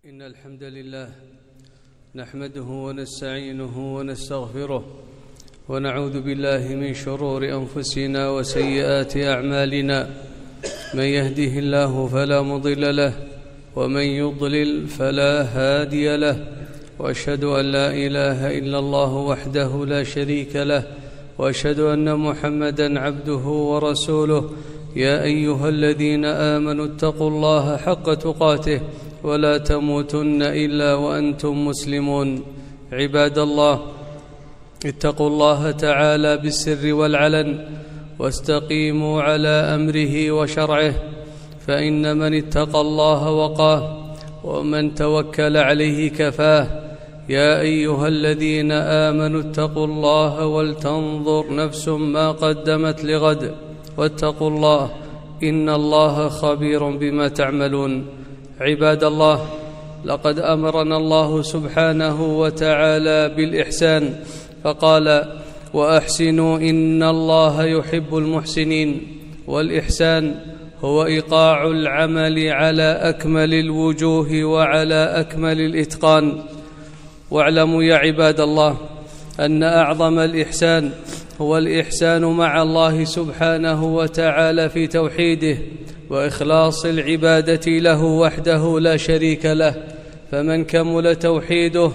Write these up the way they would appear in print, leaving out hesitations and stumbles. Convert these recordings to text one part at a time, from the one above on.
إن الحمد لله نحمده ونستعينه ونستغفره ونعوذ بالله من شرور أنفسنا وسيئات أعمالنا. من يهده الله فلا مضل له ومن يضلل فلا هادي له، وأشهد أن لا إله إلا الله وحده لا شريك له، وأشهد أن محمدا عبده ورسوله. يا أيها الذين آمنوا اتقوا الله حق تقاته ولا تموتن إلا وأنتم مسلمون. عباد الله، اتقوا الله تعالى بالسر والعلن واستقيموا على أمره وشرعه، فإن من اتقى الله وقاه ومن توكل عليه كفاه. يا أيها الذين آمنوا اتقوا الله ولتنظر نفس ما قدمت لغد، واتقوا الله إن الله خبير بما تعملون. عباد الله، لقد أمرنا الله سبحانه وتعالى بالإحسان فقال: وأحسنوا إن الله يحب المحسنين. والإحسان هو إيقاع العمل على أكمل الوجوه وعلى أكمل الإتقان. واعلموا يا عباد الله أن أعظم الإحسان هو الإحسان مع الله سبحانه وتعالى في توحيده وإخلاص العبادة له وحده لا شريك له. فمن كمل توحيده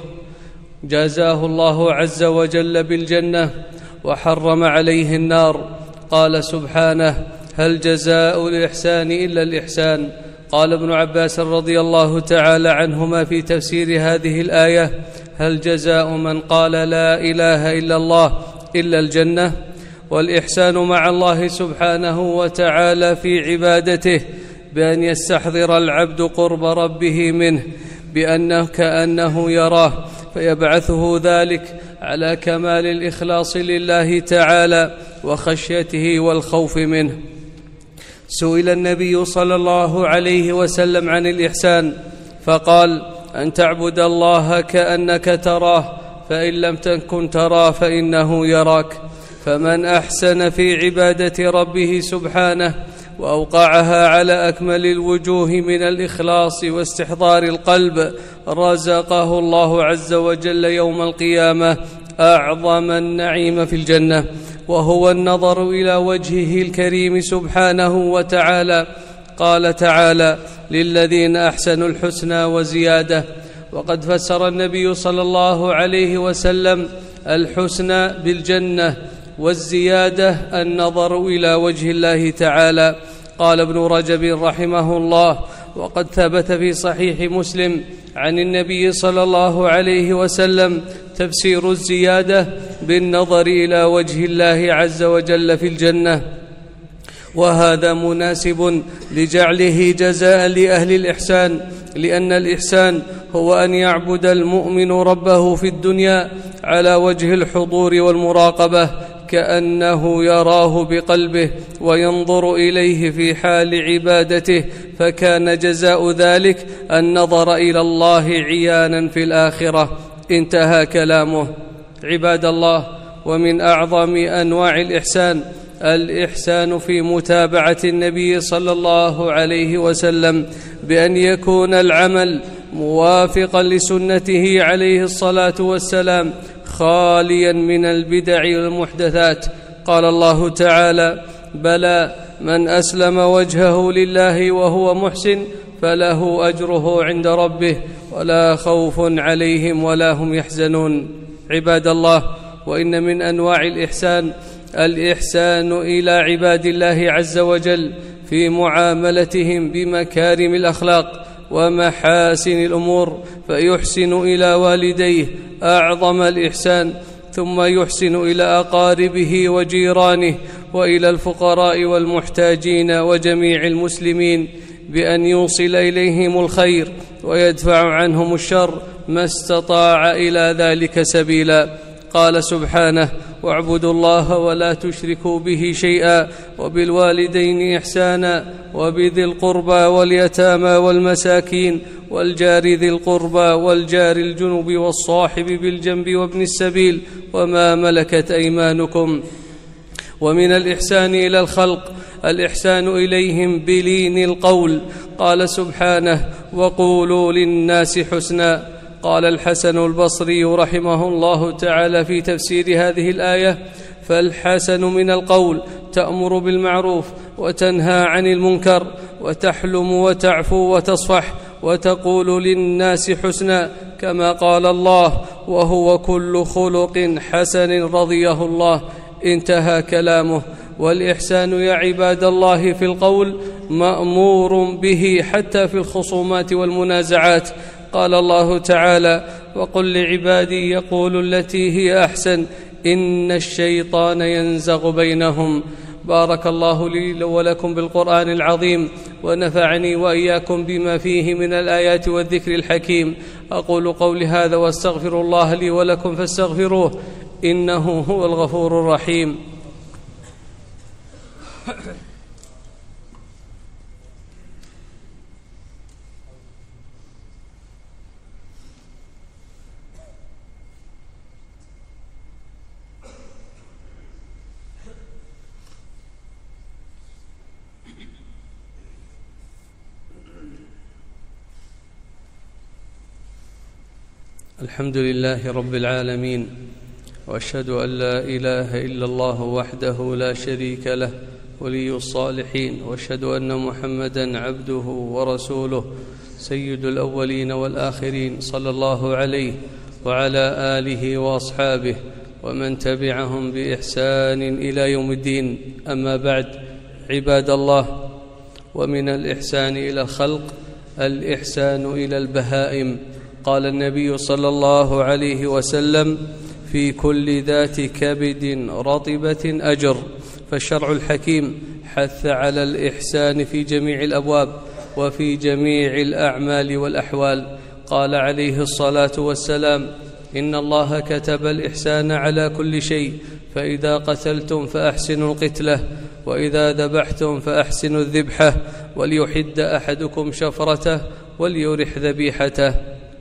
جازاه الله عز وجل بالجنة وحرم عليه النار. قال سبحانه: هل جزاء الإحسان إلا الإحسان؟ قال ابن عباس رضي الله تعالى عنهما في تفسير هذه الآية: هل جزاء من قال لا إله إلا الله إلا الجنة؟ والإحسان مع الله سبحانه وتعالى في عبادته بأن يستحضر العبد قرب ربه منه بأنه كأنه يراه، فيبعثه ذلك على كمال الإخلاص لله تعالى وخشيته والخوف منه. سئل النبي صلى الله عليه وسلم عن الإحسان فقال: أن تعبد الله كأنك تراه، فإن لم تكن تراه فإنه يراك. فمن أحسن في عبادة ربه سبحانه وأوقعها على أكمل الوجوه من الإخلاص واستحضار القلب رزقه الله عز وجل يوم القيامة أعظم النعيم في الجنة، وهو النظر إلى وجهه الكريم سبحانه وتعالى. قال تعالى: للذين أحسنوا الحسنى وزيادة. وقد فسر النبي صلى الله عليه وسلم الحسنى بالجنة، والزيادة النظر إلى وجه الله تعالى. قال ابن رجب رحمه الله: وقد ثبت في صحيح مسلم عن النبي صلى الله عليه وسلم تفسير الزيادة بالنظر إلى وجه الله عز وجل في الجنة، وهذا مناسب لجعله جزاء لأهل الإحسان، لأن الإحسان هو أن يعبد المؤمن ربه في الدنيا على وجه الحضور والمراقبة كأنه يراه بقلبه وينظر إليه في حال عبادته، فكان جزاء ذلك النظر إلى الله عيانا في الآخرة. انتهى كلامه. عباد الله، ومن أعظم أنواع الإحسان في متابعة النبي صلى الله عليه وسلم بأن يكون العمل موافقا لسنته عليه الصلاة والسلام خاليا من البدع والمحدثات. قال الله تعالى: بلى من أسلم وجهه لله وهو محسن فله أجره عند ربه ولا خوف عليهم ولا هم يحزنون. عباد الله، وإن من أنواع الإحسان إلى عباد الله عز وجل في معاملتهم بمكارم الأخلاق ومحاسن الأمور، فيحسن إلى والديه أعظم الإحسان، ثم يحسن إلى أقاربه وجيرانه وإلى الفقراء والمحتاجين وجميع المسلمين بأن يوصل إليهم الخير ويدفع عنهم الشر ما استطاع إلى ذلك سبيلا. قال سبحانه: واعبدوا الله ولا تشركوا به شيئا وبالوالدين إحسانا وبذي القربى واليتامى والمساكين والجار ذي القربى والجار الجنب والصاحب بالجنب وابن السبيل وما ملكت أيمانكم. ومن الإحسان إلى الخلق الإحسان إليهم بلين القول. قال سبحانه: وقولوا للناس حسنا. قال الحسن البصري رحمه الله تعالى في تفسير هذه الآية: فالحسن من القول تأمر بالمعروف وتنهى عن المنكر وتحلم وتعفو وتصفح وتقول للناس حسنا، كما قال الله: وهو كل خلق حسن رضيه الله. انتهى كلامه. والإحسان يا عباد الله في القول مأمور به حتى في الخصومات والمنازعات. قال الله تعالى: وقل لعبادي يقولوا التي هي أحسن إن الشيطان ينزغ بينهم. بارك الله لي ولكم بالقرآن العظيم، ونفعني وإياكم بما فيه من الآيات والذكر الحكيم. أقول قولي هذا واستغفر الله لي ولكم فاستغفروه إنه هو الغفور الرحيم. الحمد لله رب العالمين، وأشهد أن لا إله إلا الله وحده لا شريك له ولي الصالحين، وأشهد أن محمدا عبده ورسوله سيد الأولين والآخرين، صلى الله عليه وعلى آله وأصحابه ومن تبعهم بإحسان إلى يوم الدين. أما بعد، عباد الله، ومن الإحسان إلى الخلق الإحسان إلى البهائم. قال النبي صلى الله عليه وسلم: في كل ذات كبد رطبة أجر. فالشرع الحكيم حث على الإحسان في جميع الأبواب وفي جميع الأعمال والأحوال. قال عليه الصلاة والسلام: إن الله كتب الإحسان على كل شيء، فإذا قتلتم فأحسنوا القتلة، وإذا ذبحتم فأحسنوا الذبحة، وليحد أحدكم شفرته وليرح ذبيحته.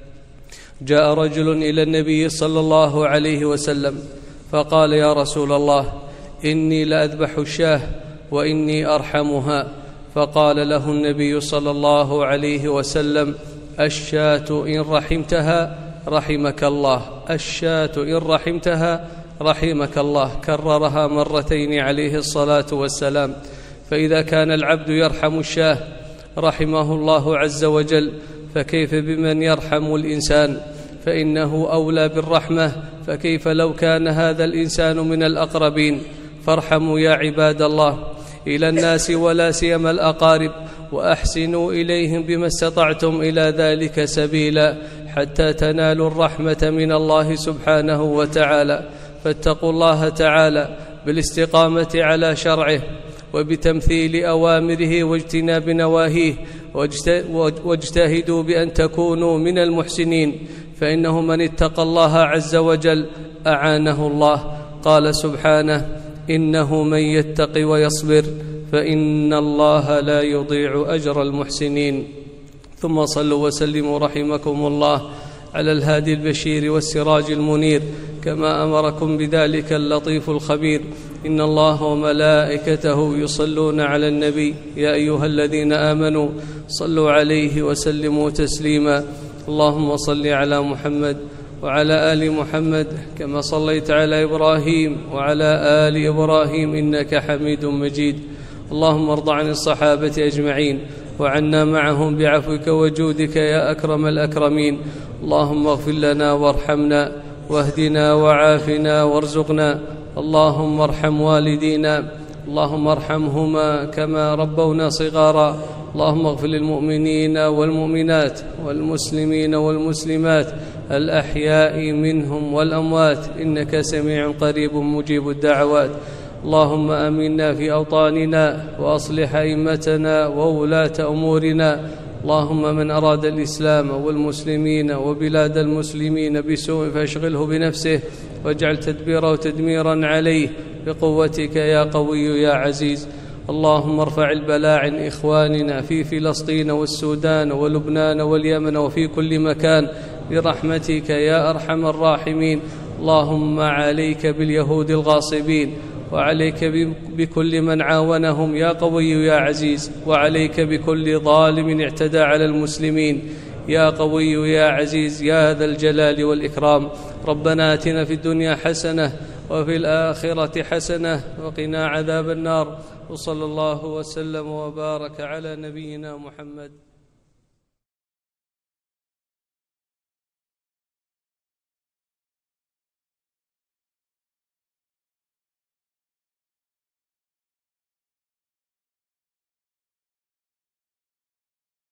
جاء رجل إلى النبي صلى الله عليه وسلم فقال: يا رسول الله، إني لأذبح الشاة وإني أرحمها. فقال له النبي صلى الله عليه وسلم: الشاة إن رحمتها رحمك الله، الشاة إن رحمتها رحمك الله. كررها مرتين عليه الصلاة والسلام. فإذا كان العبد يرحم الشاة رحمه الله عز وجل، فكيف بمن يرحم الإنسان؟ فإنه أولى بالرحمة، فكيف لو كان هذا الإنسان من الأقربين؟ فارحموا يا عباد الله إلى الناس ولا سيما الأقارب، وأحسنوا إليهم بما استطعتم إلى ذلك سبيلا، حتى تنالوا الرحمة من الله سبحانه وتعالى. فاتقوا الله تعالى بالاستقامة على شرعه وبتمثيل أوامره واجتناب نواهيه، واجتهدوا بأن تكونوا من المحسنين، فإنه من اتقى الله عز وجل أعانه الله. قال سبحانه: إنه من يتق ويصبر فإن الله لا يضيع أجر المحسنين. ثم صلوا وسلموا رحمكم الله على الهادي البشير والسراج المنير، كما أمركم بذلك اللطيف الخبير. إن الله وملائكته يصلون على النبي، يا أيها الذين آمنوا صلوا عليه وسلموا تسليما. اللهم صل على محمد وعلى آل محمد كما صليت على إبراهيم وعلى آل إبراهيم إنك حميد مجيد. اللهم ارض عن الصحابة أجمعين وعنا معهم بعفوك وجودك يا أكرم الأكرمين. اللهم اغفر لنا وارحمنا واهدنا وعافنا وارزقنا. اللهم ارحم والدينا، اللهم ارحمهما كما ربونا صغارا. اللهم اغفر للمؤمنين والمؤمنات والمسلمين والمسلمات الأحياء منهم والأموات، إنك سميع قريب مجيب الدعوات. اللهم آمنا في أوطاننا وأصلح أئمتنا وولاة أمورنا. اللهم من أراد الإسلام والمسلمين وبلاد المسلمين بسوء فاشغله بنفسه، واجعل تدبيره تدميرا عليه بقوتك يا قوي يا عزيز. اللهم ارفع البلاء عن إخواننا في فلسطين والسودان ولبنان واليمن وفي كل مكان برحمتك يا أرحم الراحمين. اللهم عليك باليهود الغاصبين، وعليك بكل من عاونهم يا قوي يا عزيز، وعليك بكل ظالم اعتدى على المسلمين يا قوي يا عزيز يا ذا الجلال والإكرام. ربنا آتنا في الدنيا حسنة وفي الآخرة حسنة وقنا عذاب النار، وصلى الله وسلم وبارك على نبينا محمد.